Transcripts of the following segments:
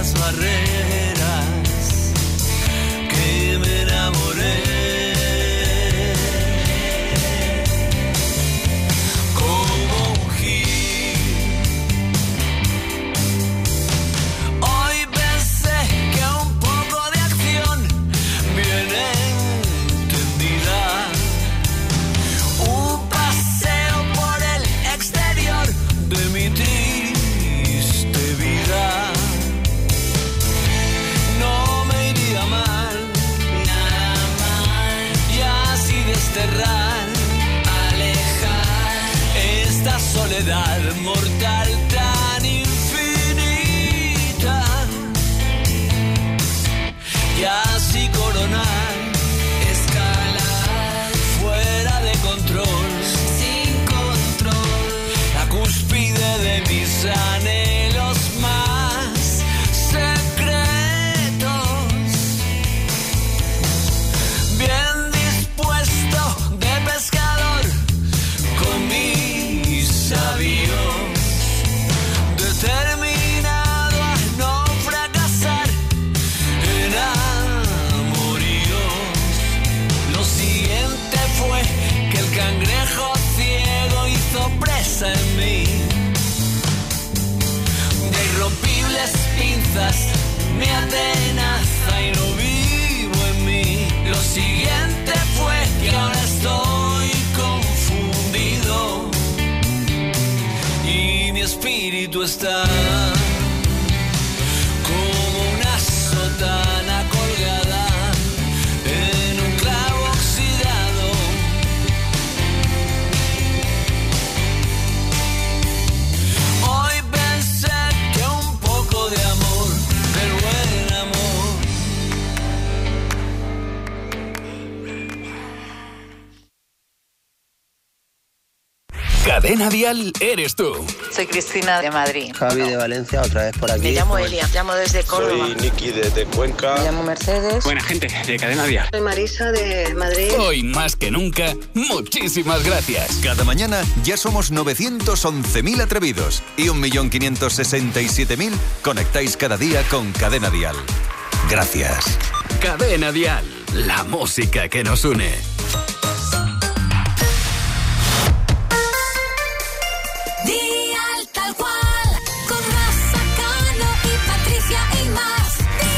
las barreras que me enamoré. Alejar esta soledad mortal tan infinita y así coronar, escalar fuera de control, sin control, la cúspide de mis anhelos más secretos. Bien determinado a no fracasar en amoríos. Lo siguiente fue que el cangrejo ciego hizo presa en mí. De irrompibles pinzas me atenaza y no vivo en mí. Lo siguiente fue que ahora estoy confundido y mi espíritu está como una sotana colgada en un clavo oxidado. Hoy pensé que un poco de amor, del buen amor. Cadena Dial eres tú. Soy Cristina de Madrid. Javi de Valencia, otra vez por aquí. Me llamo Elia, llamo desde Córdoba. Soy Niki desde Cuenca. Me llamo Mercedes. Buena gente de Cadena Dial. Soy Marisa de Madrid. Hoy más que nunca, muchísimas gracias. Cada mañana ya somos 911.000 atrevidos y 1.567.000 conectáis cada día con Cadena Dial. Gracias. Cadena Dial, la música que nos une. Dial tal cual, con Rafa, Cano y Patricia y más.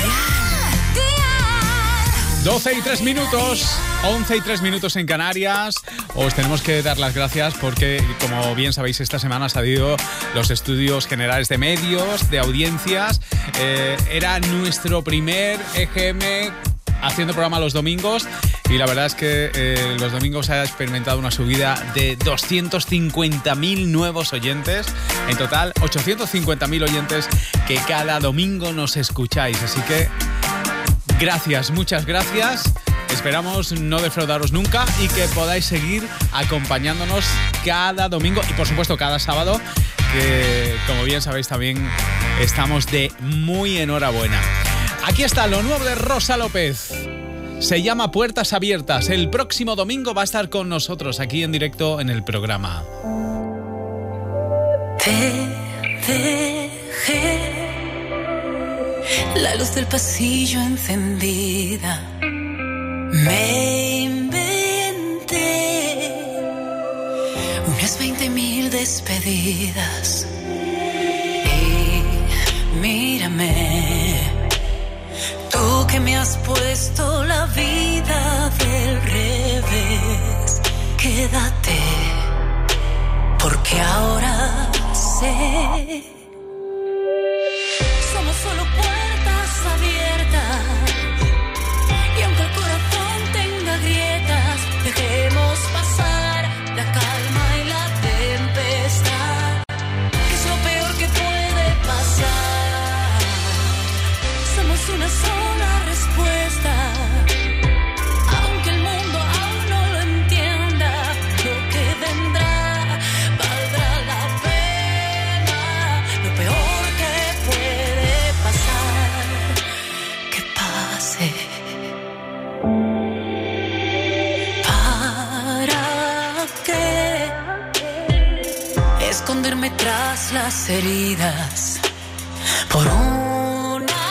Dial. 12 y 3 minutos, 11 y 3 minutos en Canarias. Os tenemos que dar las gracias porque, como bien sabéis, esta semana han salido los estudios generales de medios, de audiencias. Era nuestro primer EGM haciendo programa los domingos y la verdad es que los domingos ha experimentado una subida de 250.000 nuevos oyentes. En total, 850.000 oyentes que cada domingo nos escucháis. Así que gracias, muchas gracias. Esperamos no defraudaros nunca y que podáis seguir acompañándonos cada domingo y, por supuesto, cada sábado, que, como bien sabéis, también estamos de muy enhorabuena. Aquí está lo nuevo de Rosa López. Se llama Puertas Abiertas. El próximo domingo va a estar con nosotros aquí en directo en el programa. Te dejé la luz del pasillo encendida. Me inventé unas 20.000 despedidas. Y mírame, tú que me has puesto la vida del revés. Quédate, porque ahora sé. Somos solo puertas abiertas. Y aunque el corazón tenga grietas, dejemos pasar la calma y la tempestad, que es lo peor que puede pasar. Somos una sola respuesta. Aunque el mundo aún no lo entienda, lo que vendrá valdrá la pena. Lo peor que puede pasar, que pase. Esconderme tras las heridas por una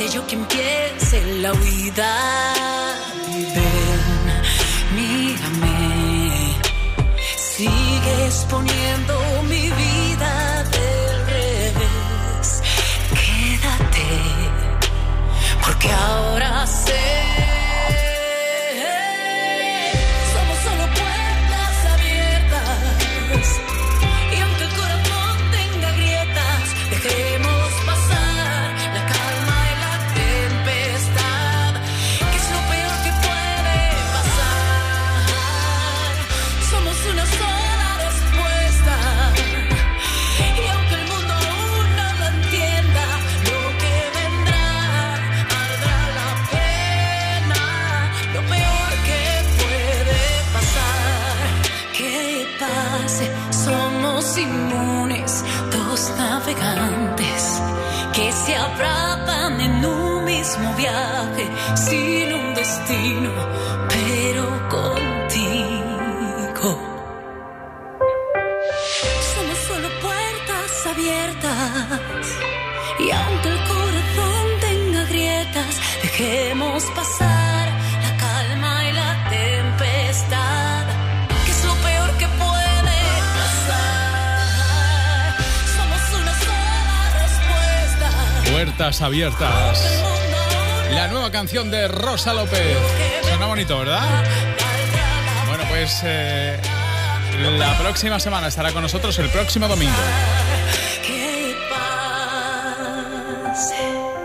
bello que empiece la huida. Y ven, mírame, sigues poniendo mi vida del revés. Quédate, porque ahora sé. Somos solo puertas abiertas. Y aunque el corazón tenga grietas, dejemos pasar la calma y la tempestad, que es lo peor que puede pasar. Somos una sola respuesta. Y aunque el mundo aún no lo entienda, lo que vendrá valdrá la pena. Lo peor que puede pasar, que pase. Somos inmunes, dos navegantes que se abrazan en un mismo viaje, sin un destino, pero contigo. Somos solo puertas abiertas. Y aunque el corazón tenga grietas, dejemos pasar la calma y la tempestad, que es lo peor que puede pasar. Somos una sola respuesta. Puertas abiertas. La nueva canción de Rosa López. Suena bonito, ¿verdad? Bueno, pues la próxima semana estará con nosotros, el próximo domingo. Que pase.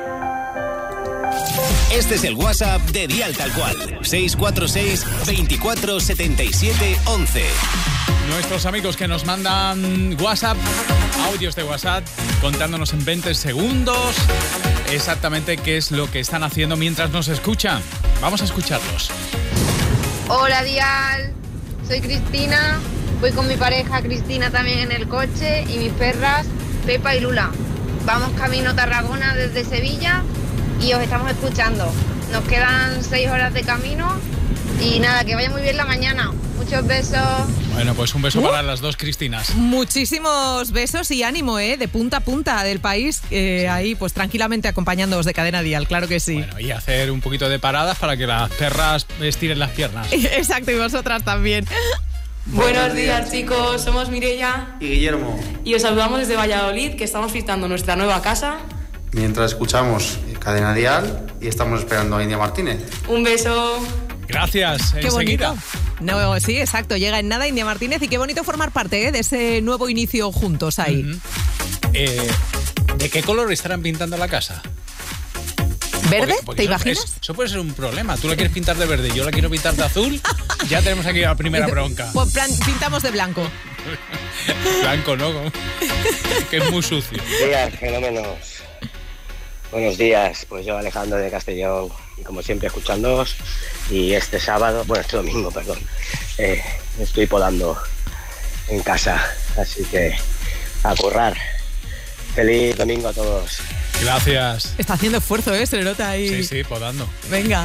Este es el WhatsApp de Dial Tal Cual. 646 24 77 11. Nuestros amigos que nos mandan WhatsApp, audios de WhatsApp, contándonos en 20 segundos exactamente qué es lo que están haciendo mientras nos escuchan. Vamos a escucharlos. Hola Dial, soy Cristina, voy con mi pareja Cristina también en el coche y mis perras Pepa y Lula. Vamos camino Tarragona desde Sevilla y os estamos escuchando. Nos quedan 6 horas de camino y nada, que vaya muy bien la mañana. Muchos besos. Bueno, pues un beso para las dos Cristinas. Muchísimos besos y ánimo, de punta a punta del país, ahí pues tranquilamente acompañándoos de Cadena Dial, claro que sí. Bueno, y hacer un poquito de paradas para que las perras estiren las piernas. Exacto, y vosotras también. Buenos días, chicos, somos Mireia y Guillermo y os saludamos desde Valladolid, que estamos visitando nuestra nueva casa. Mientras escuchamos Cadena Dial y estamos esperando a India Martínez. Un beso. Gracias, qué enseguida. Bonito. No, sí, exacto, llega en nada India Martínez y qué bonito formar parte de ese nuevo inicio juntos ahí. ¿De qué color estarán pintando la casa? ¿Verde? Porque ¿Te imaginas? Eso puede ser un problema. Tú la quieres pintar de verde y yo la quiero pintar de azul. Ya tenemos aquí la primera bronca. Pues pintamos de blanco. Blanco, ¿no? Que es muy sucio. Días, fenómenos. Buenos días, pues yo Alejandro de Castellón y como siempre escuchándoos. Y este sábado, bueno, este domingo, perdón, estoy podando en casa, así que a currar. Feliz domingo a todos. Gracias. Está haciendo esfuerzo, se le nota ahí. Sí, podando. Venga.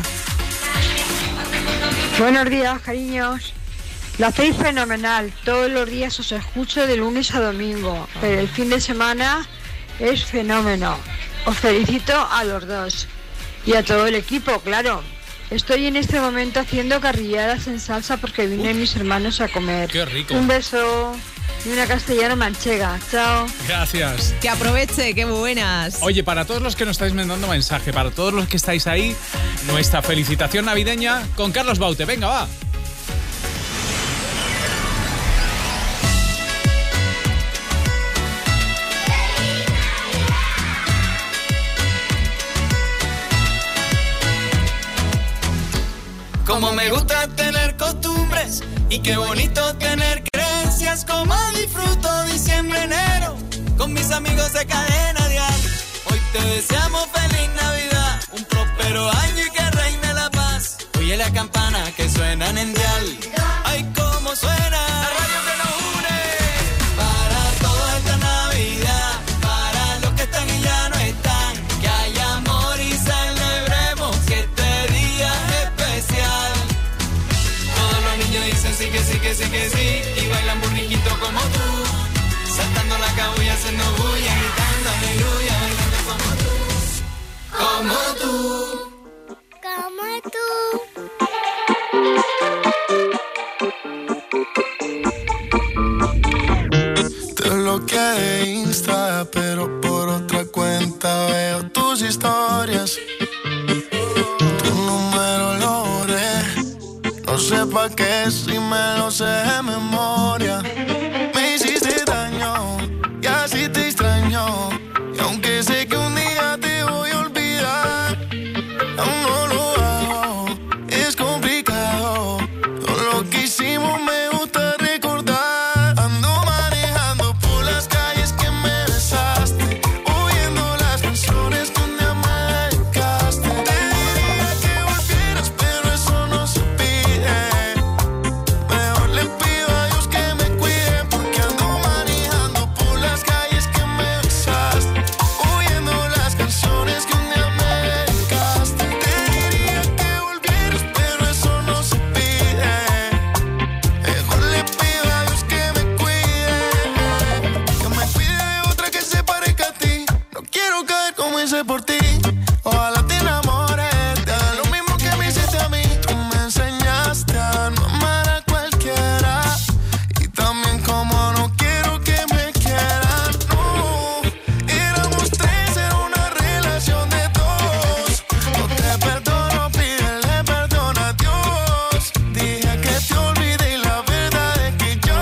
Buenos días, cariños. Lo hacéis fenomenal. Todos los días os escucho de lunes a domingo, pero el fin de semana es fenómeno. Os felicito a los dos y a todo el equipo, claro. Estoy en este momento haciendo carrilladas en salsa porque vienen mis hermanos a comer. ¡Qué rico! Un beso y una castellana manchega. Chao. Gracias. Que aproveche, qué buenas. Oye, para todos los que nos estáis mandando mensaje, para todos los que estáis ahí, nuestra felicitación navideña con Carlos Baute. Venga, va. Como me gusta tener costumbres y qué bonito tener creencias. Como disfruto diciembre, enero con mis amigos de Cadena Dial. Hoy te deseamos feliz Navidad, un próspero año y que reine la paz. Oye la campana que suenan en Dial. Ay, cómo suena la radio que nos une. Para toda esta Navidad, para los que están y ya no están, que haya amor y celebremos que este día es especial. Todos los niños dicen sí, que sí, que sí, que sí, y bailan burriquito como tú, saltando la cabulla, haciendo bulla, gritando aleluya, bailando como tú. como tú, como tú. Te bloqueé de Insta, pero por otra cuenta veo tus historias. Tu número lo borré, no sé pa' qué si me lo sé de memoria. Me hiciste daño y así te extraño. Y aunque sé que un día te voy a olvidar, aún no lo hago, es complicado. Todo lo que hicimos me gusta recordar. Ando manejando por las calles que me besaste, oyendo las canciones que un día me dedicaste. Te diría que volvieras, pero eso no se pide. Mejor le pido a Dios que me cuide, porque ando manejando por las calles que me besaste, oyendo las canciones que un día me dedicaste. Te diría que volvieras, pero eso no se pide. Mejor le pido a Dios que me cuide de otra que se parezca a ti. No quiero caer como hice por ti. Ojalá te enamores, te haga lo mismo que me hiciste a mí. Tú me enseñaste a no amar a cualquiera, y también como no quiero que me quieran. No, éramos tres, era una relación de dos. No te perdono, pídele perdón a Dios. Dije que te olvidé y la verdad es que yo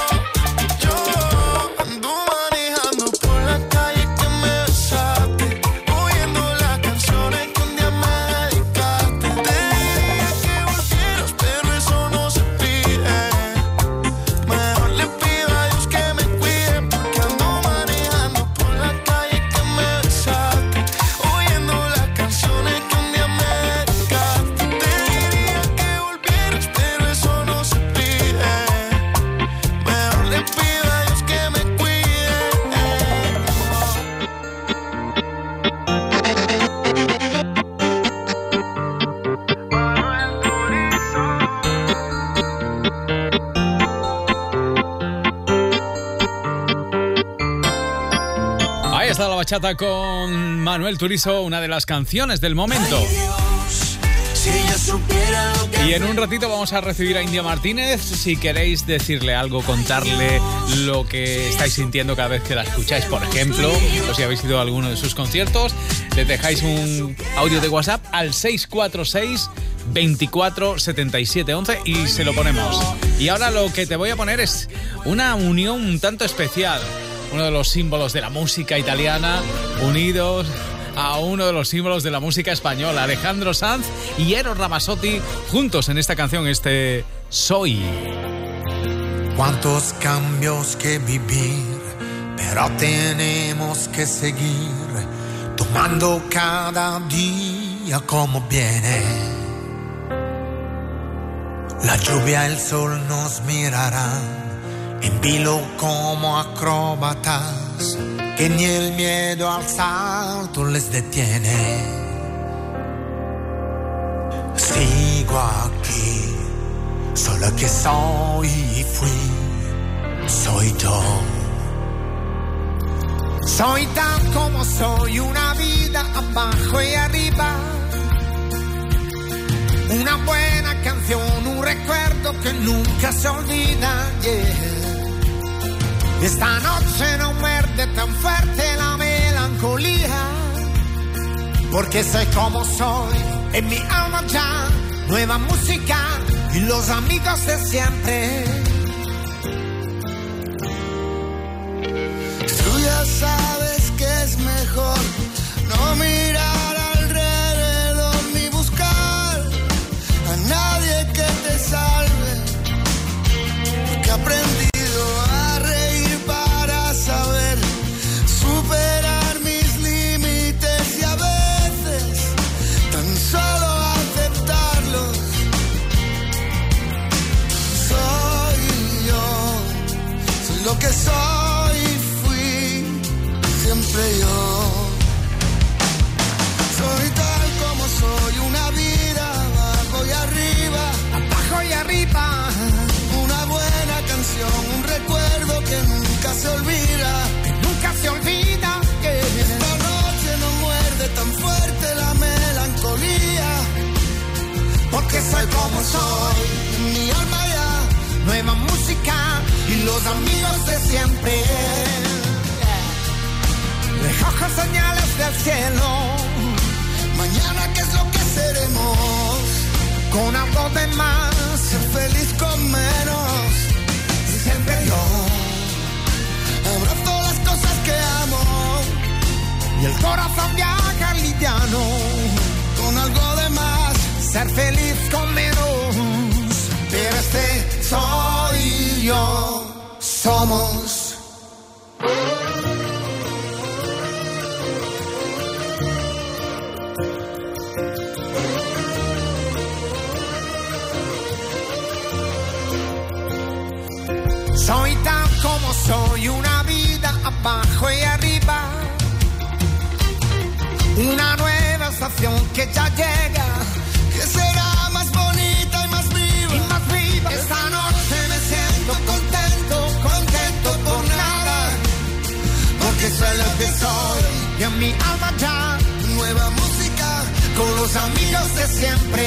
ando manejando por la calle que me besaste, oyendo las canciones que un día me dedicaste. Te diría que volvieras, pero eso no se pide. Mejor le pido a Dios que me cuide, porque ando manejando por la calle que me besaste, oyendo las canciones que un día me dedicaste. Te diría que volvieras, pero eso no se pide. Mejor le pido a Dios que me cuide. Ahí está la bachata con Manuel Turizo, una de las canciones del momento. Si ella supiera lo que Y en un ratito vamos a recibir a India Martínez. Si queréis decirle algo, contarle lo que estáis sintiendo cada vez que la escucháis, por ejemplo, o si habéis ido a alguno de sus conciertos, le dejáis un audio de WhatsApp al 646 24 77 11 y se lo ponemos. Y ahora lo que te voy a poner es una unión un tanto especial. Uno de los símbolos de la música italiana unidos a uno de los símbolos de la música española, Alejandro Sanz y Eros Ramazzotti juntos en esta canción, Soy. Cuántos cambios que vivir, pero tenemos que seguir tomando cada día como viene. La lluvia, el sol nos mirarán en vilo como acróbatas, que ni el miedo al salto les detiene. Sigo aquí, solo que soy y fui, soy yo. Soy tan como soy, una vida abajo y arriba, una buena canción, un recuerdo que nunca se olvida, yeah. Esta noche no muerde tan fuerte la melancolía, porque soy como soy, en mi alma ya, nueva música y los amigos de siempre. Tú ya sabes que es mejor no mirar alrededor ni buscar a nadie que te salve, porque he aprendido a reír para saber superar mis límites y a veces tan solo aceptarlos. Soy con algo de más, ser feliz con menos. siempre yo Abrazo las cosas que amo, y el corazón viaja liviano, con algo de más, ser feliz con menos, pero este soy yo, somos. Soy tan como soy, una vida abajo y arriba, una nueva estación que ya llega, que será más bonita y más viva. y más viva. Esta noche me siento contento por nada, Porque soy lo que soy, y en mi alma ya nueva música, con los amigos de siempre.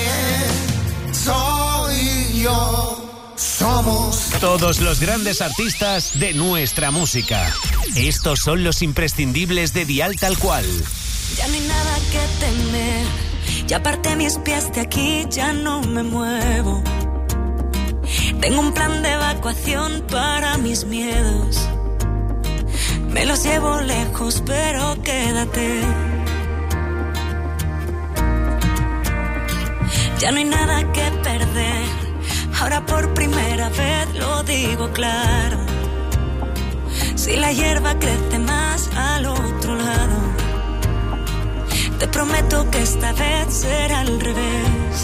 Soy yo, somos. Todos los grandes artistas de nuestra música. Estos son los imprescindibles de Dial Tal Cual. Ya no hay nada que temer, ya aparté mis pies de aquí, ya no me muevo. Tengo un plan de evacuación para mis miedos. Me los llevo lejos, pero quédate. Ya no hay nada que perder, ahora por primera vez lo digo claro. Si la hierba crece más al otro lado, te prometo que esta vez será al revés.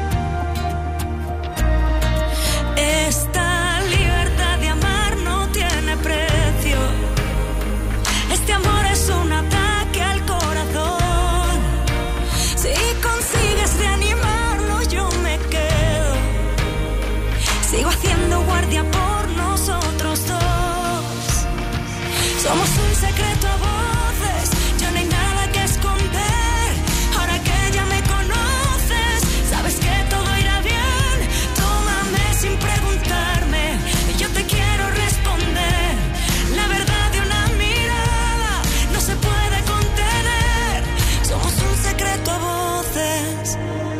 Esta libertad de amar no tiene precio. Este amor es un ataque al corazón. Si consigues reanimarlo, yo me quedo. Sigo haciendo guardia por nosotros dos. Somos un secreto a voces, ya no hay nada que esconder. Ahora que ya me conoces, sabes que todo irá bien. Tómame sin preguntarme, y yo te quiero responder. La verdad de una mirada no se puede contener. Somos un secreto a voces,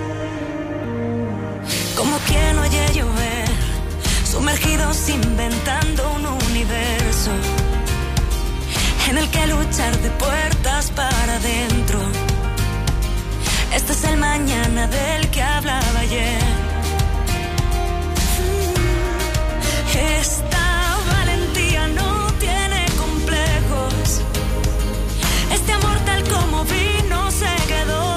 como quien oye llover, sumergidos inventando un universo en el que luchar de puertas para adentro. Este es el mañana del que hablaba ayer. Esta valentía no tiene complejos. Este amor tal como vino se quedó,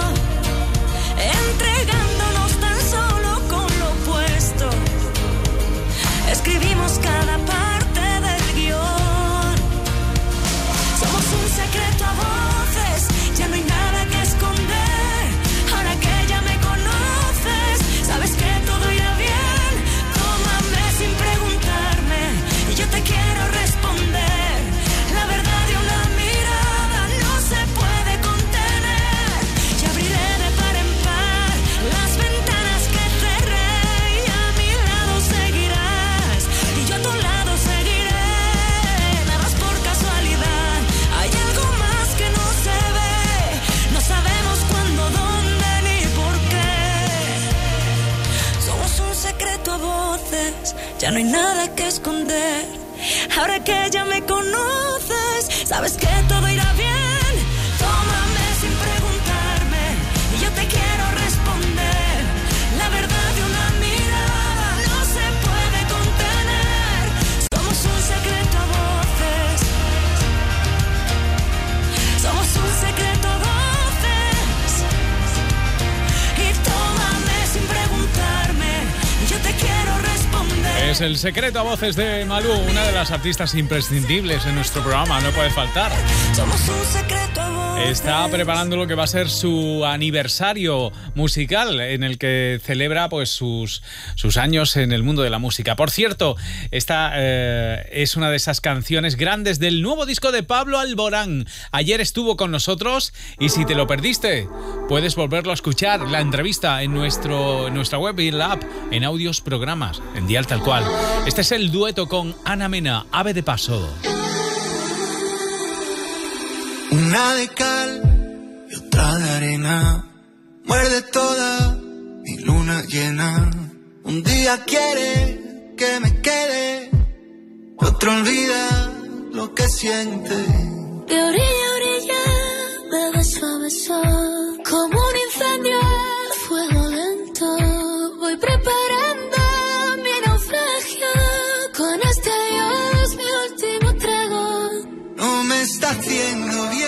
entregándonos tan solo con lo opuesto. Escribimos cada parte del guión. Somos un secreto a voces, ya no hay nada que esconder. Ahora que ya me conoces, sabes que todo irá bien. Tómame sin preguntarme, y yo te quiero responder. La verdad de una mirada no se puede contener. Y abriré de par en par las ventanas que cerré, y a mi lado seguirás, y yo a tu lado seguiré. Nada es por casualidad, hay algo más que no se ve. No sabemos cuándo, dónde ni por qué. Somos un secreto a voces, ya no hay nada que esconder. Ahora que ya me conoces, sabes que todo irá bien. Tómame sin preguntarme, y yo te quiero responder. La verdad de una mirada no se puede contener. Somos un secreto a voces, somos un secreto a voces. Y tómame sin preguntarme, y yo te quiero responder. Es el secreto a voces de Malú, una de las artistas imprescindibles en nuestro programa, no puede faltar. Somos un secreto a voces. Está preparando lo que va a ser su aniversario musical, en el que celebra pues sus años en el mundo de la música. Por cierto, esta es una de esas canciones grandes del nuevo disco de Pablo Alborán. Ayer estuvo con nosotros y si te lo perdiste, puedes volverlo a escuchar, la entrevista en nuestra web y en la app, en audios programas, en Dial Tal Cual. Este es el dueto con Ana Mena, Ave de Paso. una de cal y otra de arena. Muerde toda mi luna luna llena. Un día quiere que me quede, otro olvida lo que siente. De orilla a orilla, de beso a beso, como un incendio a fuego lento. Voy preparando mi naufragio, con este adiós mi último trago. No me está haciendo bien,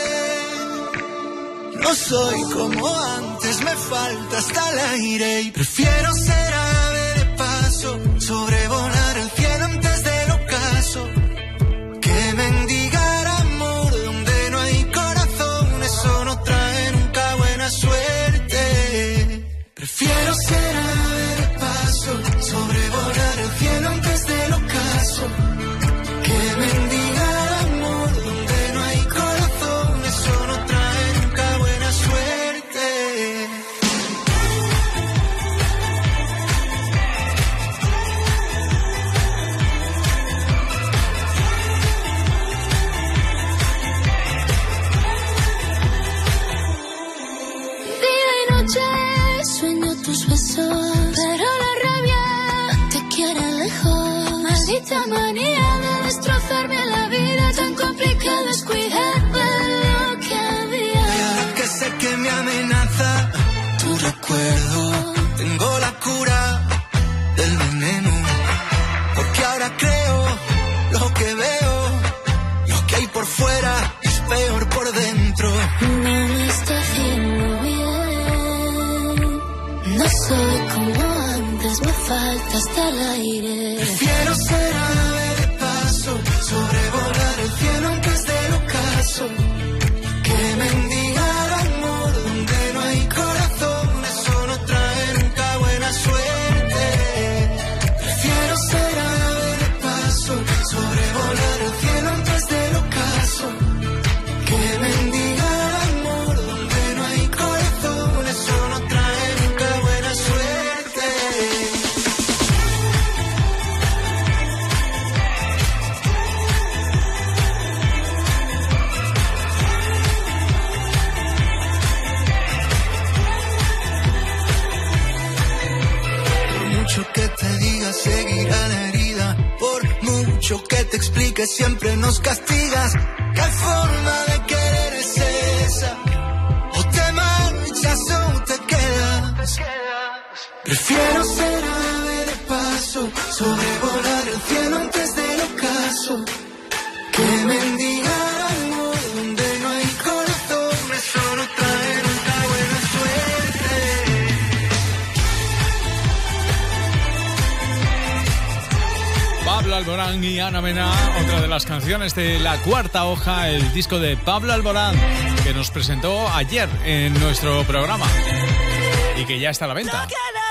no soy como antes, me falta hasta el aire y prefiero ser ave de paso, sobrevolar el cielo antes del ocaso, que mendigar amor donde no hay corazón, eso no trae nunca buena suerte. Prefiero ser ave de paso, sobrevolar el cielo antes del ocaso, que mendigar amor donde no hay corazón, eso no trae nunca buena suerte. Día y noche sueño tus besos, pero la rabia te quiere lejos. Maldita manía de destrozarme la vida, tan complicado es cuidar de lo que había. Y ahora que sé que me amenaza tu recuerdo, tengo la cura del veneno, porque ahora creo lo que veo, lo que hay por fuera es peor por dentro. No me está haciendo bien, no soy como antes, me falta hasta el aire. Prefiero ser ave de paso, sobrevolar el cielo antes del ocaso, que mendigar amor donde no hay corazón, eso no trae nunca buena suerte. Prefiero ser ave de paso, sobrevolar el cielo antes del ocaso, que mendigar amor donde no hay corazón, eso no trae nunca buena suerte. Por mucho que te diga, seguirá la herida. Por mucho que te explique, siempre nos castigas. ¿Qué forma de querer es esa? O te marchas o te quedas. Prefiero ser ave de paso, sobrevolar el cielo antes del ocaso, que mendigar amor donde no hay corazón, eso no trae nunca buena suerte. Pablo Alborán y Ana Mena, otra de las canciones de La Cuarta Hoja, el disco de Pablo Alborán, que nos presentó ayer en nuestro programa y que ya está a la venta.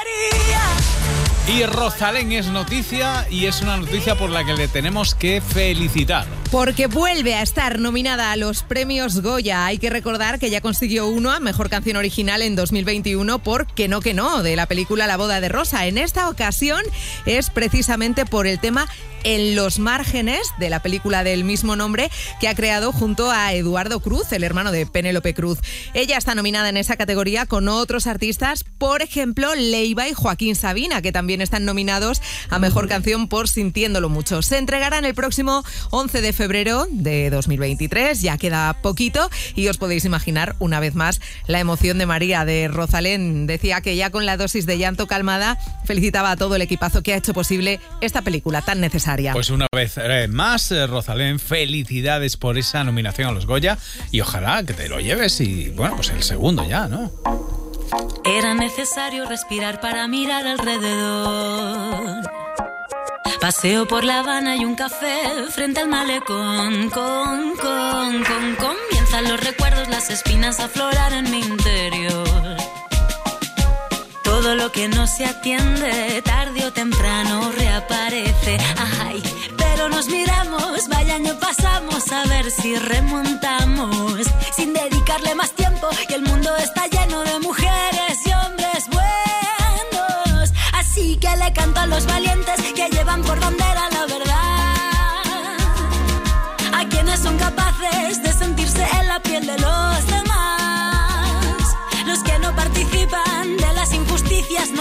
Y Rosalén es noticia, y es una noticia por la que le tenemos que felicitar. Porque vuelve a estar nominada a los premios Goya. Hay que recordar que ya consiguió uno a Mejor Canción Original en 2021 por Que no, de la película La boda de Rosa. En esta ocasión es precisamente por el tema En los márgenes, de la película del mismo nombre, que ha creado junto a Eduardo Cruz, el hermano de Penélope Cruz. Ella está nominada en esa categoría con otros artistas, por ejemplo, Leiva y Joaquín Sabina, que también están nominados a Mejor Canción por Sintiéndolo Mucho. Se entregarán el próximo 11 de febrero de 2023, ya queda poquito, y os podéis imaginar una vez más la emoción de María, de Rosalén. Decía que ya con la dosis de llanto calmada felicitaba a todo el equipazo que ha hecho posible esta película tan necesaria. Pues una vez más, Rosalén, felicidades por esa nominación a los Goya, y ojalá que te lo lleves, y bueno, pues el segundo ya, ¿no? Era necesario respirar para mirar alrededor. Paseo por La Habana y un café frente al malecón. Comienzan los recuerdos, las espinas a aflorar en mi interior. Todo lo que no se atiende, tarde o temprano reaparece. Ay, pero nos miramos, vaya año pasamos, a ver si remontamos. Sin dedicarle más tiempo, y el mundo está lleno de mujeres y hombres buenos. Así que le canto a los valientes que llevan por bandera la verdad. A quienes son capaces de sentirse en la piel de los demás. Los que no participan de las injusticias,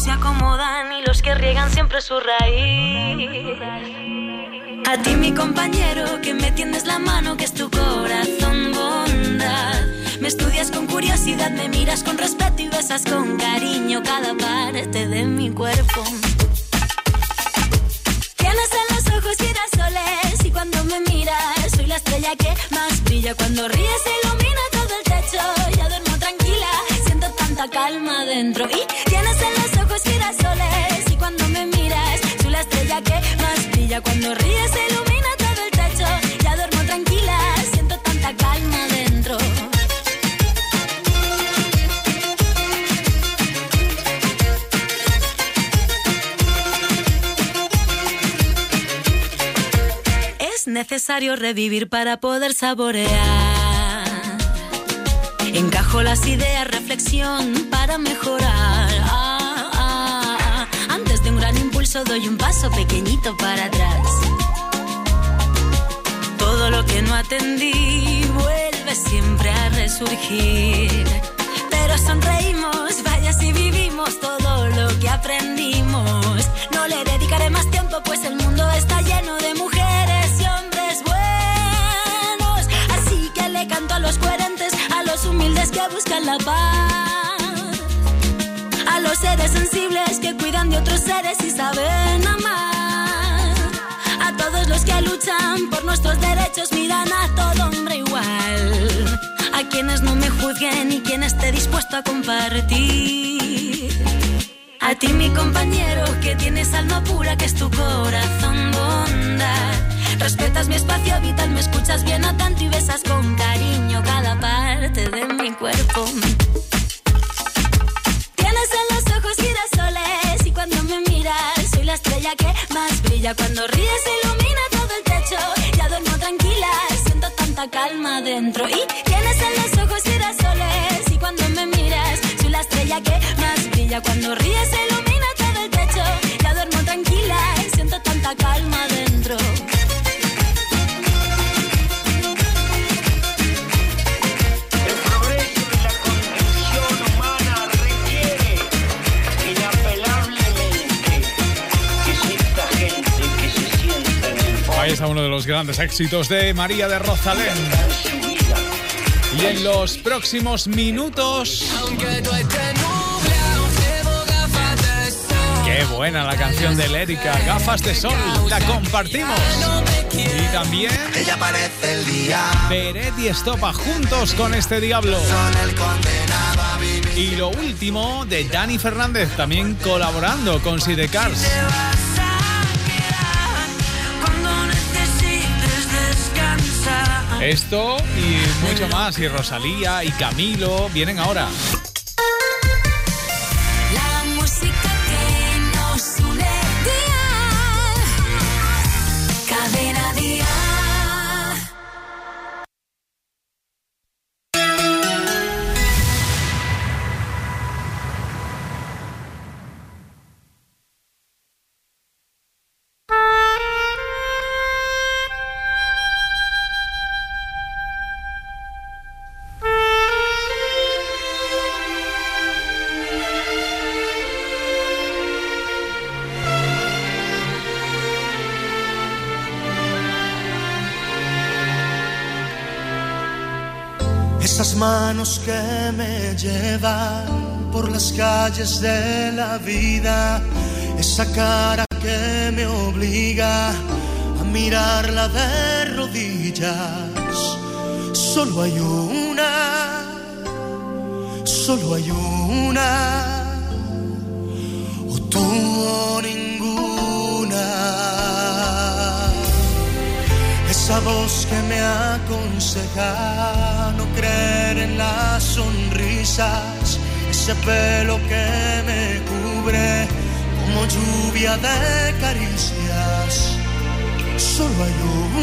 se acomodan y los que riegan siempre su raíz. A ti mi compañero que me tiendes la mano, que es tu corazón bondad. Me estudias con curiosidad, me miras con respeto y besas con cariño cada parte de mi cuerpo. Tienes en los ojos girasoles y cuando me miras soy la estrella que más brilla. Cuando ríes se ilumina todo el techo, ya duermo tranquila, siento tanta calma dentro. Y tienes en los ojos girasoles y cuando me miras soy la estrella que más brilla. Cuando ríes se ilumina todo el techo, ya duermo tranquila, siento tanta calma dentro. Es necesario revivir para poder saborear. Encajo las ideas, reflexión para mejorar. Antes de un gran impulso doy un paso pequeñito para atrás. Todo lo que no atendí vuelve siempre a resurgir. Pero sonreímos, vaya si vivimos todo lo que aprendimos. No le dedicaré más tiempo, pues el mundo está lleno de mujeres y hombres buenos. Así que le canto a los coherentes, a los humildes que buscan la paz, a los seres sensibles que cuidan de otros seres y saben amar, a todos los que luchan por nuestros derechos, miran a todo hombre igual, a quienes no me juzguen y quien esté dispuesto a compartir. A ti mi compañero que tienes alma pura, que es tu corazón bondad. Respetas mi espacio vital, me escuchas bien atento y besas con cariño cada parte de mi cuerpo. Tienes en los ojos girasoles y cuando me miras soy la estrella que más brilla. Cuando ríes se ilumina todo el techo, ya duermo tranquila, siento tanta calma dentro. Y tienes en los ojos girasoles y cuando me miras soy la estrella que más brilla. Cuando ríes se ilumina todo el techo, ya duermo tranquila, siento tanta calma dentro. Ahí está uno de los grandes éxitos de María de Rosalén. Y en los próximos minutos... ¡Qué buena la canción de Lérica! Gafas de sol, la compartimos. Y también... Ella parece el día. Peret y Estopa juntos con este diablo. Y lo último de Dani Fernández, también colaborando con Sidecars. Esto y mucho más, y Rosalía y Camilo vienen ahora. La música que nos une, Cadena Dial. Esas manos que me llevan por las calles de la vida, esa cara que me obliga a mirarla de rodillas. Solo hay una, o tú o ninguna. Esa voz que me aconseja no creer en las sonrisas, ese pelo que me cubre como lluvia de caricias. Solo hay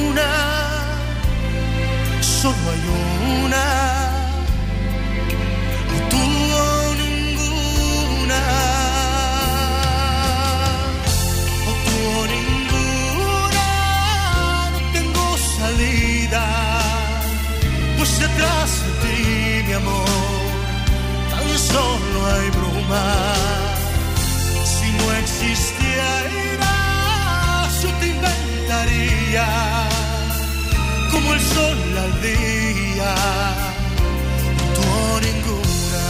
una, o tú o ninguna, o tú o ninguna. No tengo salida, pues detrás de ti, mi amor, tan solo hay bruma. como el sol al día, tú o ninguna.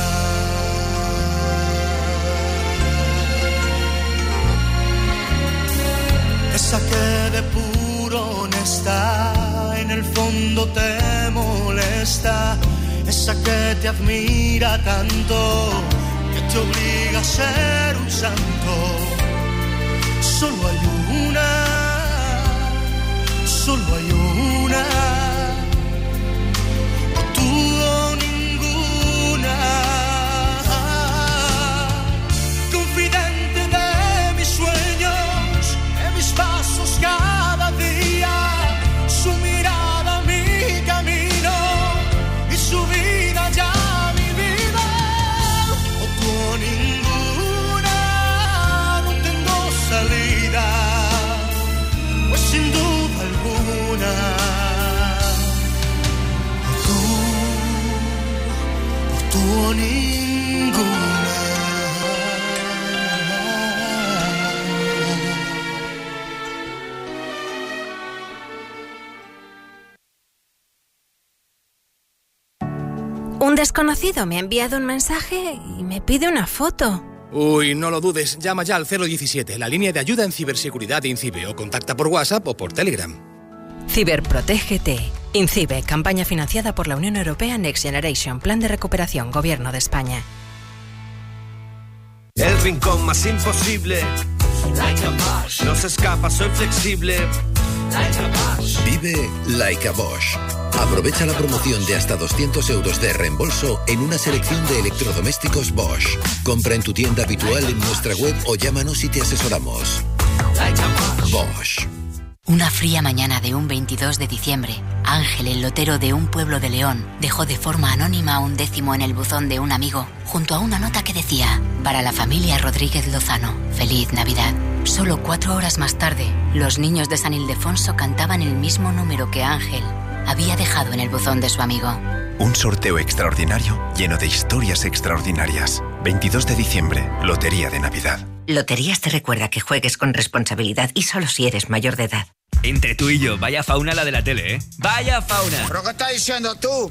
Esa que de puro honesta en el fondo te molesta, esa que te admira tanto que te obliga a ser un santo. Solo hay una, o tú o ninguna. Confidente de mis sueños, de mis pasos cada día, su mirada mi camino y su vida ya mi vida. O tú o ninguna, no tengo salida, pues sin duda alguna. O tú o ninguna. Un desconocido me ha enviado un mensaje y me pide una foto. Uy, no lo dudes, llama ya al 017, la línea de ayuda en ciberseguridad de INCIBE, o contacta por WhatsApp o por Telegram. Ciberprotégete. INCIBE, campaña financiada por la Unión Europea Next Generation, Plan de Recuperación, Gobierno de España. El rincón más imposible. No se escapa, soy flexible. Vive Like a Bosch. Aprovecha la promoción de hasta 200 euros de reembolso en una selección de electrodomésticos Bosch. Compra en tu tienda habitual, en nuestra web o llámanos y te asesoramos. Bosch. Una fría mañana de un 22 de diciembre, Ángel, el lotero de un pueblo de León, dejó de forma anónima un décimo en el buzón de un amigo, junto a una nota que decía: para la familia Rodríguez Lozano, feliz Navidad. Solo 4 horas más tarde, los niños de San Ildefonso cantaban el mismo número que Ángel había dejado en el buzón de su amigo. Un sorteo extraordinario lleno de historias extraordinarias. 22 de diciembre, Lotería de Navidad. Loterías te recuerda que juegues con responsabilidad y solo si eres mayor de edad. Entre tú y yo, vaya fauna la de la tele, ¿eh? ¡Vaya fauna! ¿Pero qué estás diciendo tú?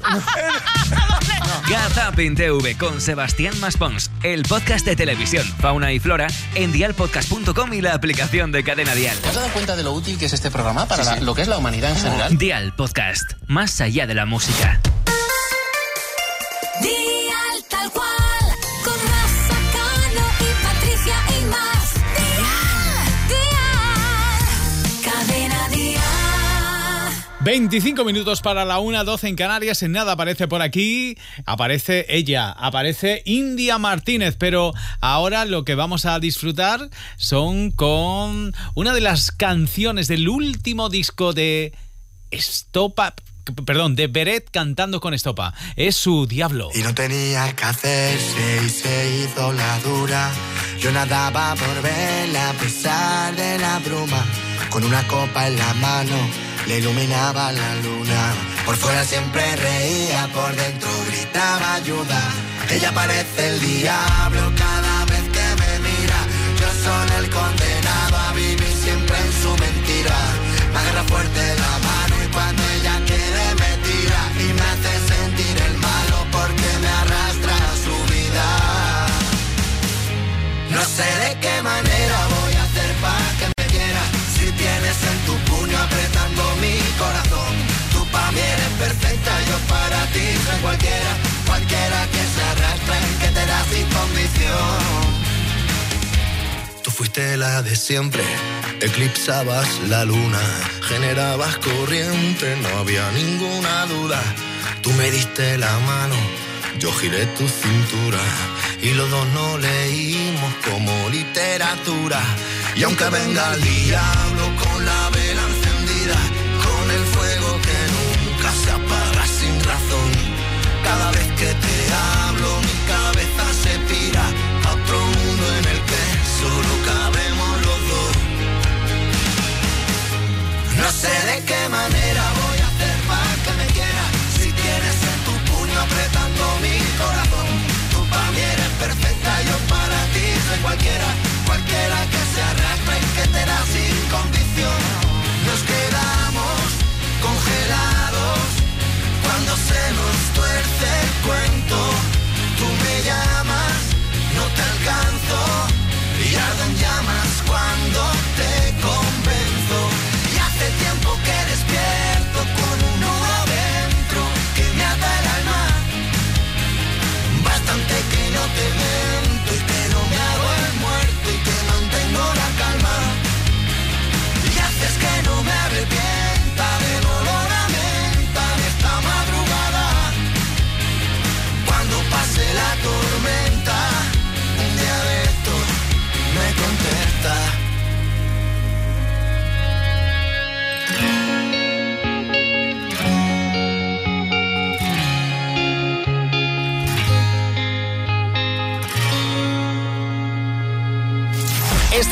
Gazapin TV con Sebastián Maspons, el podcast de televisión, fauna y flora, en dialpodcast.com y la aplicación de Cadena Dial. ¿Te has dado cuenta de lo útil que es este programa para lo que es la humanidad en general? Dial Podcast, más allá de la música. Dial tal cual, con Rafa Cano y Patricia y más. Dial, Cadena Dial. 25 minutos para la 1:12 en Canarias. En nada aparece por aquí, aparece ella, aparece India Martínez. Pero ahora lo que vamos a disfrutar son con una de las canciones del último disco de Estopa. Perdón, de Beret cantando con Estopa. Es su Diablo. Y no tenía que hacerse y se hizo la dura. Yo nadaba por verla a pesar de la bruma. Con una copa en la mano le iluminaba la luna. Por fuera siempre reía, por dentro gritaba ayuda. Ella parece el diablo cada vez que me mira. Yo soy el condenado a vivir siempre en su mentira. Me agarra fuerte la mano y cuando ella quiere me tira. Y me hace sentir el malo porque me arrastra a su vida. No sé de qué manera voy a hacer para que me quiera. Si tienes en tu puño apretando mi corazón. Tú para mí eres perfecta, yo para ti soy cualquiera. Cualquiera que se arrastra y que te da sin condición. Tú fuiste la de siempre, eclipsabas la luna, generabas corriente, no había ninguna duda. Tú me diste la mano, yo giré tu cintura y los dos nos leímos como literatura. Y aunque venga el diablo con la vela encendida, con el fuego que nunca se apaga sin razón, cada vez que te hablo mi cabeza se pira a otro mundo en el que solo cabemos los dos. No sé de qué manera voy a hacer para que me quieras. Si tienes en tu puño apretando mi corazón. Tú para mí eres perfecta, yo para ti soy cualquiera. Cualquiera que se arrastre y que te da sin condición. Nos quedamos congelados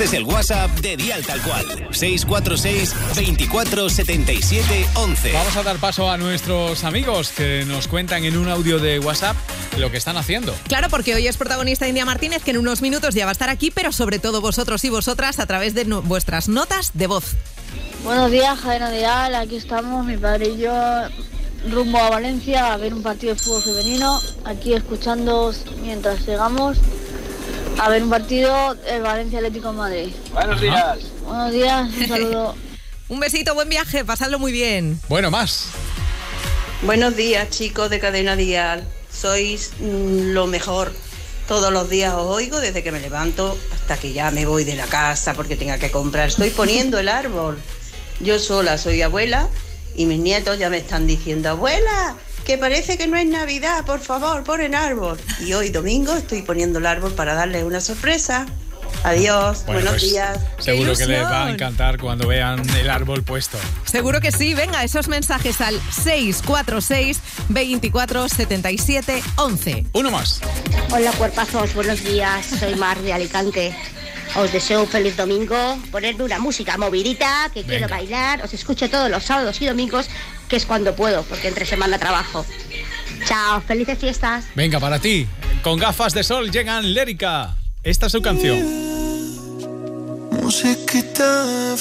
es el WhatsApp de Dial Tal Cual. 646 24 77 11. Vamos a dar paso a nuestros amigos que nos cuentan en un audio de WhatsApp lo que están haciendo. Claro, porque hoy es protagonista India Martínez, que en unos minutos ya va a estar aquí, pero sobre todo vosotros y vosotras a través de vuestras notas de voz. Buenos días, Cadena Dial. Aquí estamos, mi padre y yo, rumbo a Valencia a ver un partido de fútbol femenino. Aquí escuchando mientras llegamos a ver un partido del Valencia Atlético de Madrid. Buenos días. Buenos días, un saludo. Un besito, buen viaje, pasadlo muy bien. Bueno, más. Buenos días, chicos de Cadena Dial. Sois lo mejor. Todos los días os oigo desde que me levanto hasta que ya me voy de la casa porque tenga que comprar. Estoy poniendo el árbol. Yo sola soy abuela y mis nietos ya me están diciendo: abuela, que parece que no es Navidad, por favor, pon el árbol. Y hoy domingo estoy poniendo el árbol para darles una sorpresa. Adiós, Bueno, buenos pues, días. Seguro que les va a encantar cuando vean el árbol puesto. Seguro que sí. Venga, esos mensajes al 646 24 77 11. Uno más. Hola, cuerpazos, buenos días. Soy Mar de Alicante. Os deseo un feliz domingo. Ponerme una música movidita, que quiero bailar. Os escucho todos los sábados y domingos, que es cuando puedo, porque entre semana trabajo. Chao, felices fiestas. Venga, para ti. Con gafas de sol llegan Lérica. Esta es su canción. Musiquita de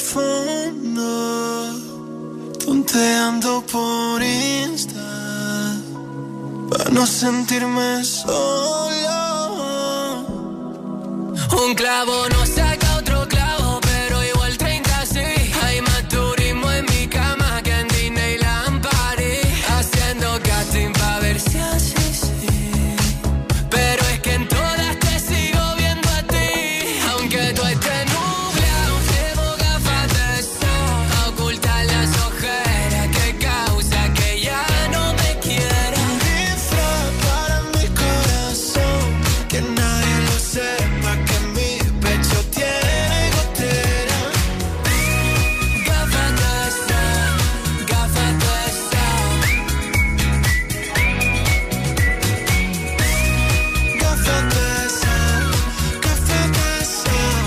fondo, tonteando por Insta, para no sentirme solo. Un clavo no saca otro clavo, pero igual 30 sí. Hay más turismo en mi cama que en Disneyland París, haciendo casting pa' ver si así sí. Pero es que en todas te sigo viendo a ti, aunque tú estés nublado. Llevo gafas de sol a ocultar las ojeras que causa que ya no me quiera. Un disfraz para mi corazón, que nadie lo sepa, que mi pecho tiene gotera. Gafas de sol, gafas de sol. Gafas de sol, gafas de sol.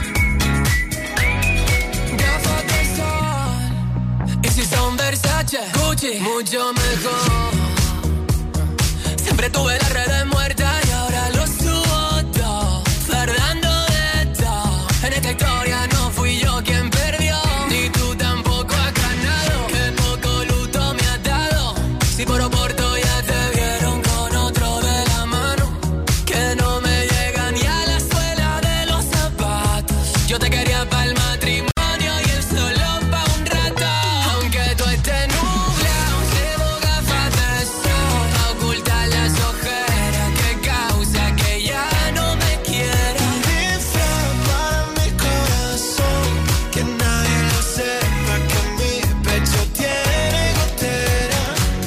Gafas de sol. Y si son Versace, Gucci, mucho mejor. Siempre tuve las redes muertas y ahora lo subo todo, fardando de todo. En esta historia no fui yo quien perdió, ni tú tampoco has ganado. Que poco luto me has dado. Si por oporto ya te vieron con otro de la mano, que no me llega ni a la suela de los zapatos. Yo te quería para el matrimonio y él solo pa' un rato. Aunque tú estés nublado, llevo gafas de sol a ocultar las ojeras que causa que ya no me quiera. Un disfraz para mi corazón, que nadie lo sepa, que mi pecho tiene gotera.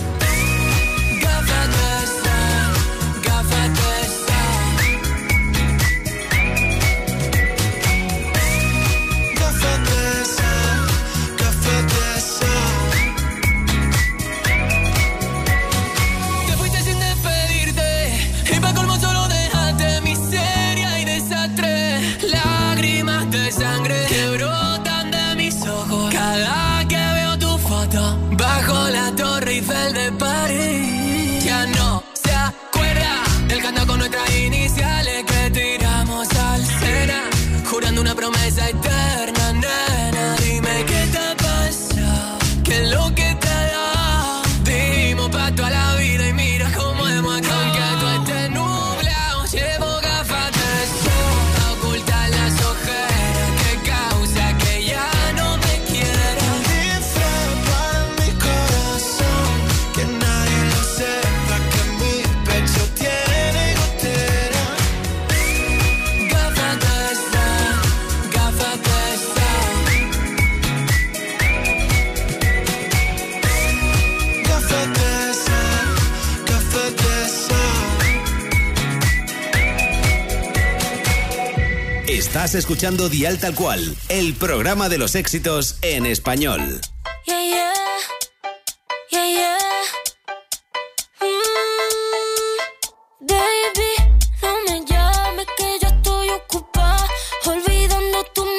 Gafas de sol, gafas de sol. Gafas de sol, gafas de sol. Te fuiste sin despedirte y pa' colmo solo dejaste miseria y desastre. Lágrimas de sangre que brotan de mis ojos cada que veo tu foto bajo la Torre Eiffel de París. Ya no se acuerda del canto con nuestras iniciales que tiramos al Sena, jurando una promesa eterna, nena. Dime qué te ha pasado, qué es lo que te ha dado. Dimos pa' toda la vida y mira cómo hemos acabado. Aunque tú estés nublado, llevo gafas de sol a ocultar las ojeras que causa que ya no me quiera. Un disfraz para mi corazón, que nadie lo sepa, que mi pecho tiene gotera. Gafas de sol, gafas de sol. Gafas de sol, gafas de sol. Estás escuchando Dial Tal Cual, el programa de los éxitos en español. Yeah, yeah. Yeah, yeah. Baby, no me llames que ya estoy ocupada, olvidando tu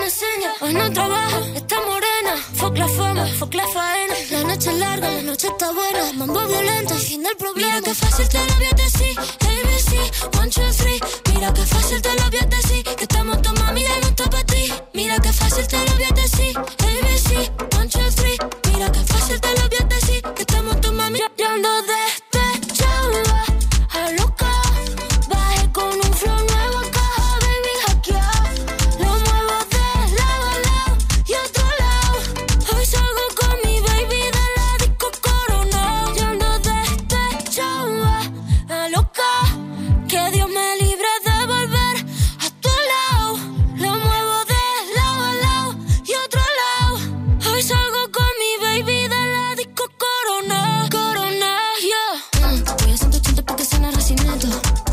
enseña. Hoy no trabaja, está morena. Fuck la fama, fuck la faena. La noche es larga, la noche está buena. Mambo violento, el fin del problema. Mira que fácil te lo voy a decir. ABC, 1, 2, 3. Mira que fácil te lo voy a decir. Que estamos tu mami, ya no está para ti. Mira que fácil te lo voy a decir. ABC, 1, 2, 3. Mira que fácil te lo voy a decir. Que estamos tu mami, ya ando despechada. A loca, bajé con un flow nuevo acá, baby, hackear. Lo muevo de lado a lado y otro lado. Hoy salgo con mi baby de la disco Corona. Yo ando despechada, a loca. Que Dios me libre de volver a tu lado. Lo muevo de lado a lado y otro lado. Hoy salgo con mi baby de la disco Corona. Corona, yeah. Voy a 180 porque suena recinito.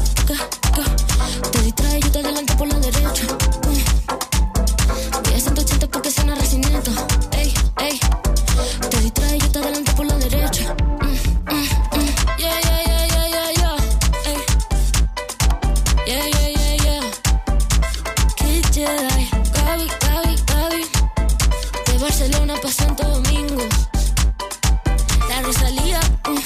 Te distrae, yo te adelanto por la derecha. Voy a 180 porque suena recinito. Ey, ey. Te distrae, yo te adelanto por la derecha. Yeah, yeah, yeah, yeah, yeah, yeah. Ey. Yeah, yeah, yeah, yeah. Kid Jedi. Gaby, Gaby, Gaby. De Barcelona pa' Santo Domingo. La Rosalía.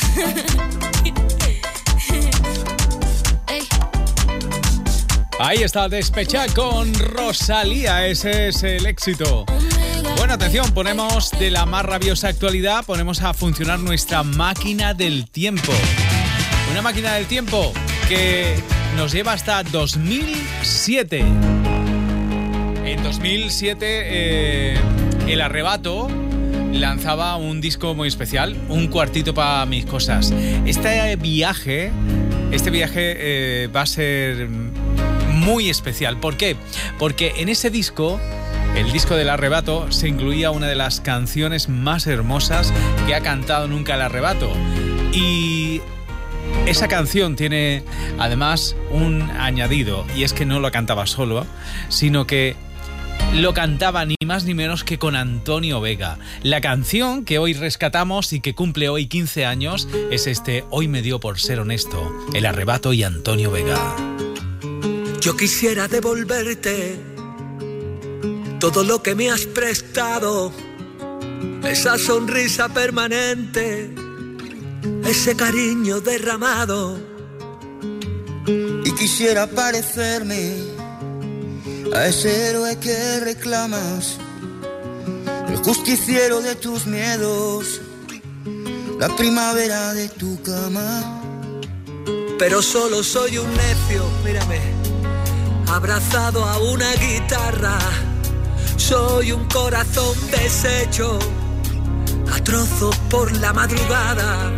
Ey. Ahí está, Despecha con Rosalía, ese es el éxito. Bueno, atención, ponemos de la más rabiosa actualidad, ponemos a funcionar nuestra máquina del tiempo. Una máquina del tiempo que nos lleva hasta 2007. En 2007, El Arrebato lanzaba un disco muy especial, Un cuartito para mis cosas. Este viaje va a ser muy especial. ¿Por qué? Porque en ese disco, el disco del Arrebato, se incluía una de las canciones más hermosas que ha cantado nunca El Arrebato. Y esa canción tiene además un añadido, y es que no lo cantaba solo, sino que lo cantaba ni más ni menos que con Antonio Vega. La canción que hoy rescatamos y que cumple hoy 15 años es Hoy me dio por ser honesto, El Arrebato y Antonio Vega. Yo quisiera devolverte todo lo que me has prestado, esa sonrisa permanente, ese cariño derramado. Y quisiera parecerme a ese héroe que reclamas, el justiciero de tus miedos, la primavera de tu cama. Pero solo soy un necio, mírame, abrazado a una guitarra. Soy un corazón deshecho, a trozos por la madrugada.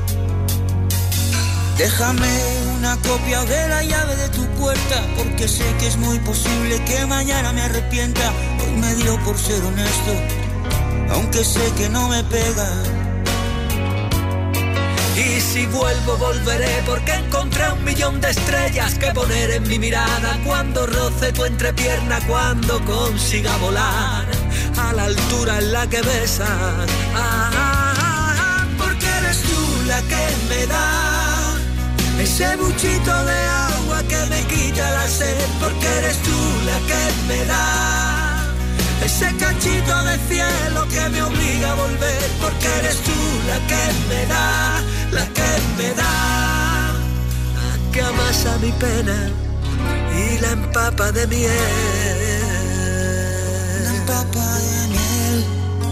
Déjame una copia de la llave de tu puerta, porque sé que es muy posible que mañana me arrepienta. Hoy me dio por ser honesto, aunque sé que no me pega. Y si vuelvo volveré, porque encontré 1.000.000 de estrellas que poner en mi mirada cuando roce tu entrepierna, cuando consiga volar a la altura en la que besas. Porque eres tú la que me da ese buchito de agua que me quita la sed, porque eres tú la que me da ese cachito de cielo que me obliga a volver, porque eres tú la que me da, la que me da, la que amasa mi pena y la empapa de miel. La empapa de miel.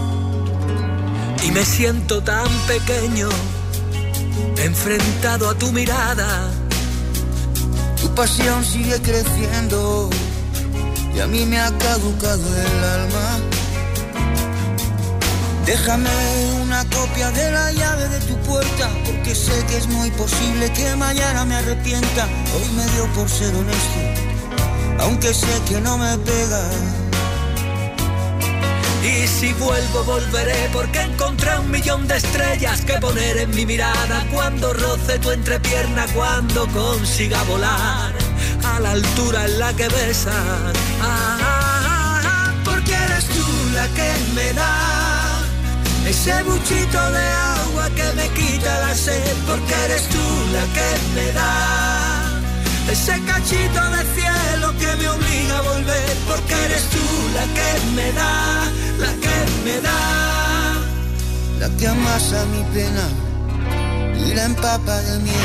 Y me siento tan pequeño, enfrentado a tu mirada. Tu pasión sigue creciendo y a mí me ha caducado el alma. Déjame una copia de la llave de tu puerta, porque sé que es muy posible que mañana me arrepienta. Hoy me dio por ser honesto, aunque sé que no me pega. Y si vuelvo volveré, porque encontré 1.000.000 de estrellas que poner en mi mirada cuando roce tu entrepierna, cuando consiga volar a la altura en la que besas. Porque eres tú la que me da ese buchito de agua que me quita la sed, porque eres tú la que me da ese cachito de cielo que me obliga a volver, porque eres tú la que la que amasa mi pena y la empapa de miel.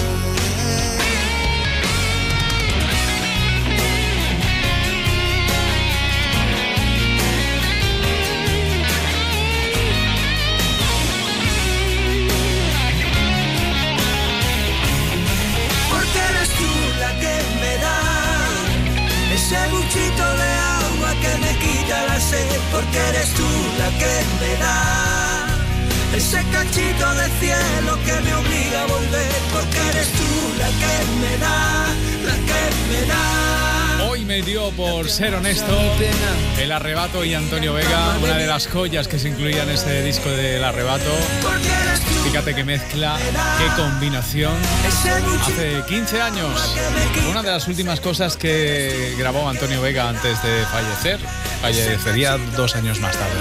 Porque eres tú la que me da ese buchito de agua que me quita la sed. Porque eres tú la que me da ese cachito de cielo que me obliga a volver. Porque eres tú la que me da, la que me da. Hoy me dio por ser honesto El Arrebato y Antonio Vega, una de las joyas que se incluían en ese disco de El Arrebato. Fíjate qué mezcla, qué combinación. Hace 15 años, una de las últimas cosas que grabó Antonio Vega antes de fallecer. Fallecería 2 años más tarde.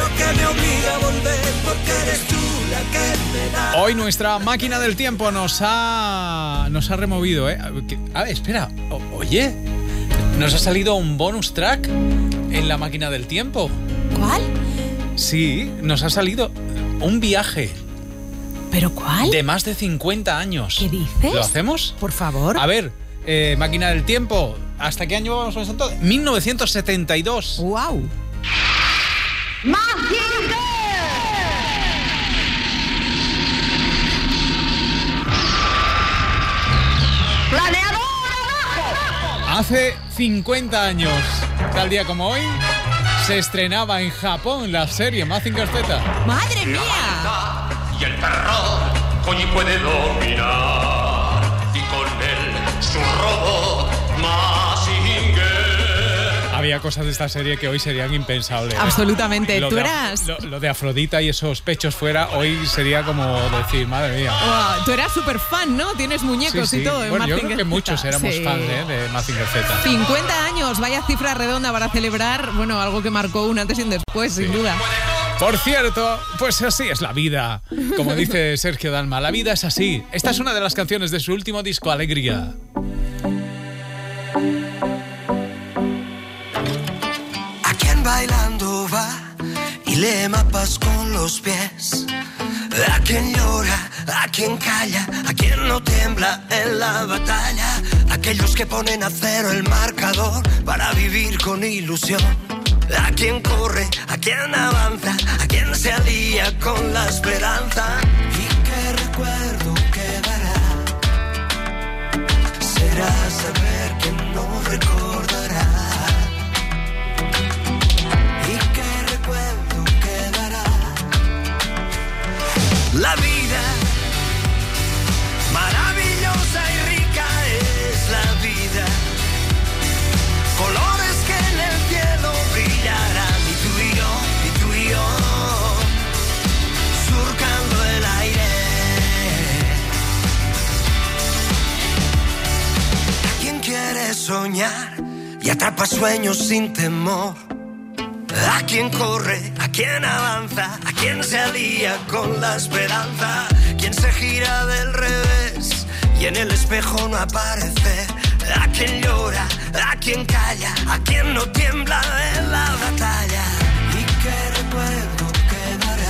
Hoy nuestra máquina del tiempo nos ha removido, ¿eh? A ver, espera, oye, nos ha salido un bonus track en la máquina del tiempo. ¿Cuál? Sí, nos ha salido un viaje. ¿Pero cuál? De más de 50 años. ¿Qué dices? ¿Lo hacemos? Por favor. A ver, máquina del tiempo, ¿hasta qué año vamos a entonces? 1972. ¡Wow! Hace 50 años, tal día como hoy, se estrenaba en Japón la serie Mazinger Z. ¡Madre mía! Y el terror hoy puede dominar, y con él su robot Mazinger. Había cosas de esta serie que hoy serían impensables. Absolutamente. Lo de Afrodita y esos pechos fuera, hoy sería como decir, madre mía. Wow, tú eras súper fan, ¿no? Tienes muñecos Sí. y todo. Bueno, yo creo que muchos éramos fans de Mazinger Z. 50 años, vaya cifra redonda para celebrar, bueno, algo que marcó un antes y un después, sin duda. Por cierto, pues así es la vida. Como dice Sergio Dalma, la vida es así. Esta es una de las canciones de su último disco, Alegría. A quien bailando va y lee mapas con los pies. A quien llora, a quien calla, a quien no tiembla en la batalla. Aquellos que ponen a cero el marcador para vivir con ilusión. A quien corre, a quien avanza, a quien se alía con la esperanza. Y qué recuerdo quedará. Será saber que no recordará. Y qué recuerdo quedará. La vida maravillosa y rica es la vida. Colores que en el cielo brillarán. Y tú y yo, surcando el aire. ¿A quién quiere soñar y atrapa sueños sin temor? A quien corre, a quien avanza, a quien se alía con la esperanza, quien se gira del revés y en el espejo no aparece, a quien llora, a quien calla, a quien no tiembla en la batalla. Y qué recuerdo quedará,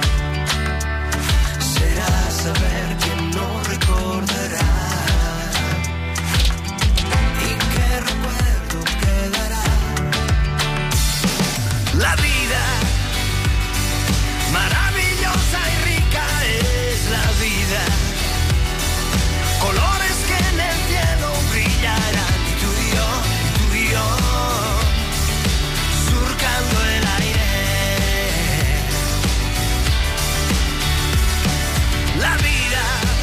será saber que no recordará. Y qué recuerdo quedará. La vida maravillosa y rica es la vida. Colores que en el cielo brillarán. Y tú y yo, surcando el aire. La vida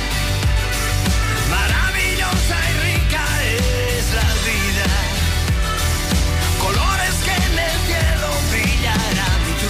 maravillosa y rica es la vida. Colores que en el cielo brillarán. Y tú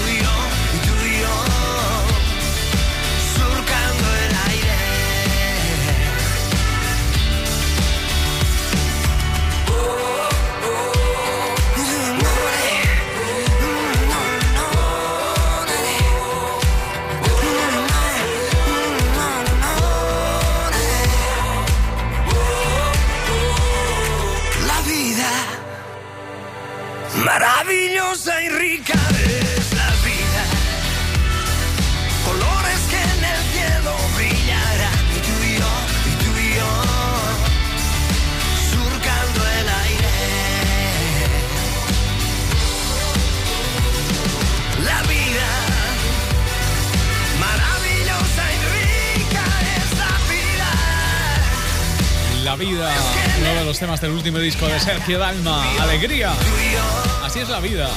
la vida. Uno de los temas del último disco de Sergio Dalma. Alegría. Así es la vida.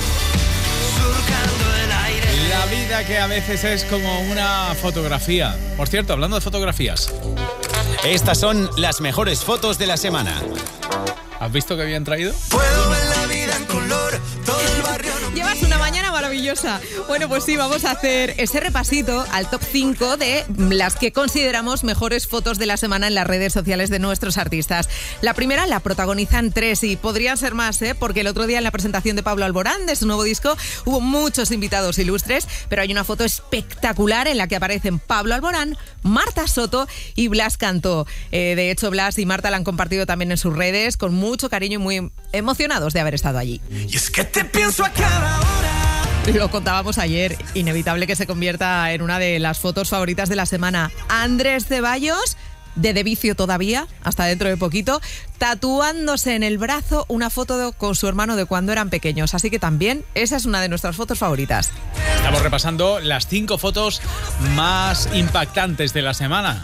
La vida que a veces es como una fotografía. Por cierto, hablando de fotografías. Estas son las mejores fotos de la semana. ¿Has visto que habían traído? Puedo ver la vida en color, todo el barrio no. Llevas una mañana maravillosa. Bueno, pues sí, vamos a hacer ese repasito al top 5 de las que consideramos mejores fotos de la semana en las redes sociales de nuestros artistas. La primera la protagonizan 3 y podrían ser más, porque el otro día en la presentación de Pablo Alborán de su nuevo disco hubo muchos invitados ilustres, pero hay una foto espectacular en la que aparecen Pablo Alborán, Marta Soto y Blas Cantó. De hecho, Blas y Marta la han compartido también en sus redes con mucho cariño y muy emocionados de haber estado allí. Y es que te pienso a cada hora. Lo contábamos ayer, inevitable que se convierta en una de las fotos favoritas de la semana. Andrés Ceballos, de vicio todavía, hasta dentro de poquito, tatuándose en el brazo una foto con su hermano de cuando eran pequeños. Así que también esa es una de nuestras fotos favoritas. Estamos repasando las 5 fotos más impactantes de la semana.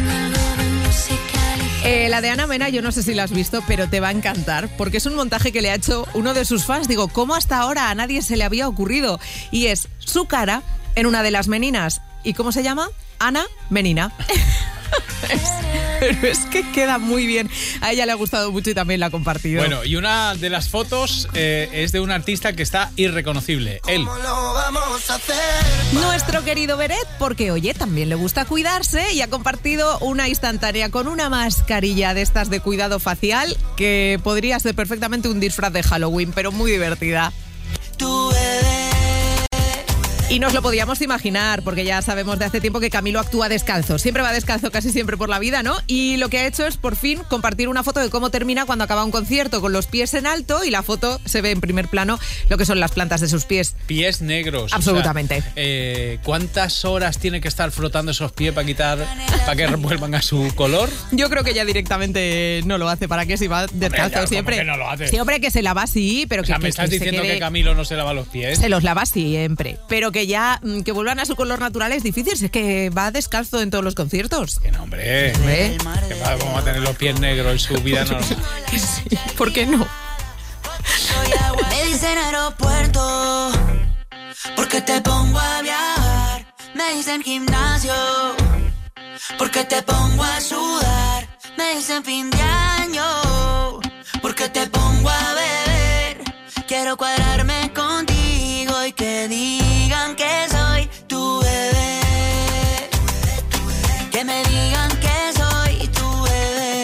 La de Ana Mena, yo no sé si la has visto, pero te va a encantar, porque es un montaje que le ha hecho uno de sus fans. Digo, ¿cómo hasta ahora a nadie se le había ocurrido? Y es su cara en una de las meninas. ¿Y cómo se llama? Ana Menina. Pero es que queda muy bien. A ella le ha gustado mucho y también la ha compartido. Bueno, y una de las fotos es de un artista que está irreconocible. Él. Nuestro querido Beret, porque oye, también le gusta cuidarse y ha compartido una instantánea con una mascarilla de estas de cuidado facial que podría ser perfectamente un disfraz de Halloween, pero muy divertida. Y nos lo podíamos imaginar, porque ya sabemos de hace tiempo que Camilo actúa descalzo. Siempre va descalzo casi siempre por la vida, ¿no? Y lo que ha hecho es, por fin, compartir una foto de cómo termina cuando acaba un concierto, con los pies en alto, y la foto se ve en primer plano lo que son las plantas de sus pies. Pies negros. Absolutamente. O sea, ¿cuántas horas tiene que estar frotando esos pies para que vuelvan a su color? Yo creo que ya directamente no lo hace. ¿Para qué si va descalzo? Hombre, siempre? ¿cómo que no lo hace? Siempre que se lava, sí, pero o sea, que me estás diciendo que Camilo no se lava los pies. Se los lava siempre, pero que ya que vuelvan a su color natural es difícil, es que va descalzo en todos los conciertos. Que no, hombre. Que vamos a tener los pies negros en su vida normal. Sí, ¿por qué no? Me dicen aeropuerto, porque te pongo a viajar. Me dicen gimnasio, porque te pongo a sudar. Me dicen fin de año, porque te pongo a beber. Quiero cuadrarme contigo y que digan que soy tu bebé. Que me digan que soy tu bebé.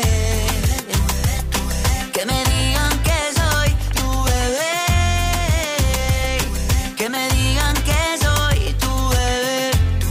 Que me digan que soy tu bebé. Que me digan que soy tu bebé.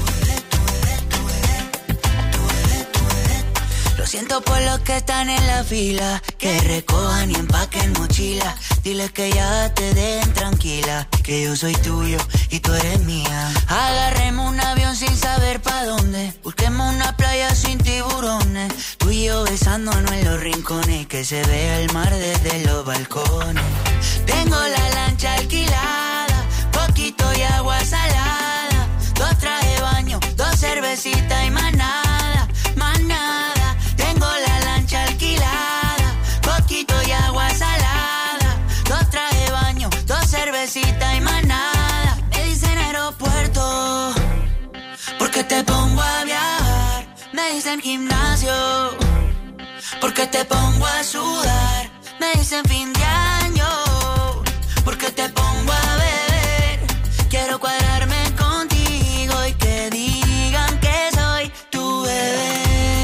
Lo siento por los que están en la fila, que recojan y empaquen mochila. Diles que ya te den tranquila, que yo soy tuyo y tú eres mía. Agarremos un avión sin saber pa' dónde, busquemos una playa sin tiburones. Tú y yo besándonos en los rincones, que se vea el mar desde los balcones. Tengo la lancha alquilada, poquito y agua salada. 2 trajes de baño, 2 cervecitas y más nada, más nada. Tengo la lancha alquilada, poquito y agua salada. 2 trajes de baño, 2 cervecitas y más nada. Me dicen aeropuerto, porque te pongo a viajar. Me dicen gimnasio, porque te pongo a sudar. Me dicen fin de año, porque te pongo a beber. Quiero cuadrarme contigo y que digan que soy tu bebé.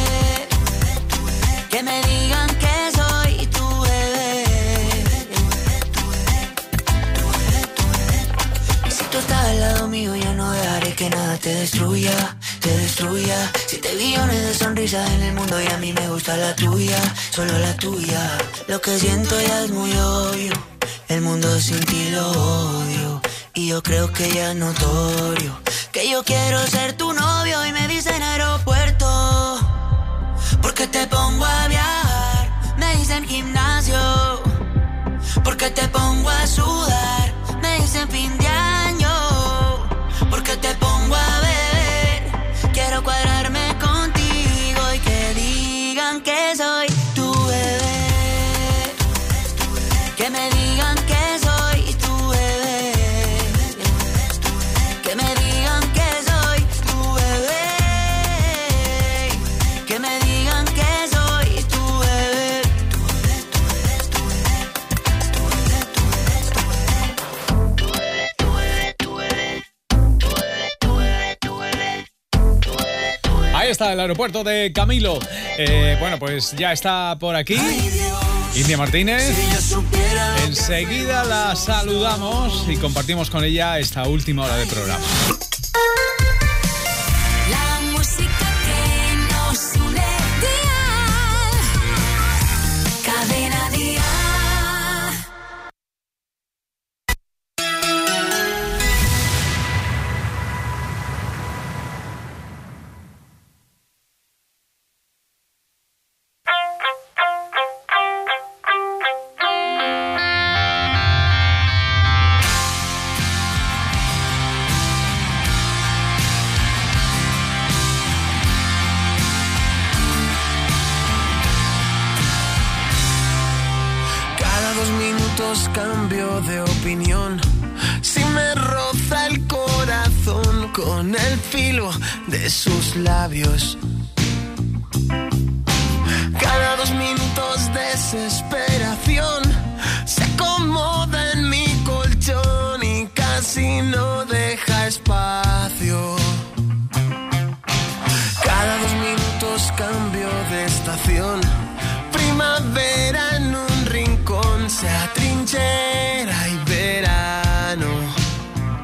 Que me digan que soy tu bebé. Y si tú estás al lado mío, ya no dejaré que nada te destruya, te destruya. 7 billones de sonrisas en el mundo y a mí me gusta la tuya, solo la tuya. Lo que siento ya es muy obvio, el mundo sin ti lo odio. Y yo creo que ya es notorio que yo quiero ser tu novio. Y me dicen aeropuerto, porque te pongo a viajar. Me dicen gimnasio, porque te pongo a sudar. Me dicen fin de año, porque te pongo a beber. Quiero cuadrarme contigo y que digan que soy tu Ahí está el aeropuerto de Camilo. Bueno, pues ya está por aquí India Martínez. Enseguida la saludamos y compartimos con ella esta última hora de programa. La música que nos une, Cadena Dial. Cambio de opinión, si me roza el corazón con el filo de sus labios. Cada 2 minutos desesperación se acomoda en mi colchón y casi no deja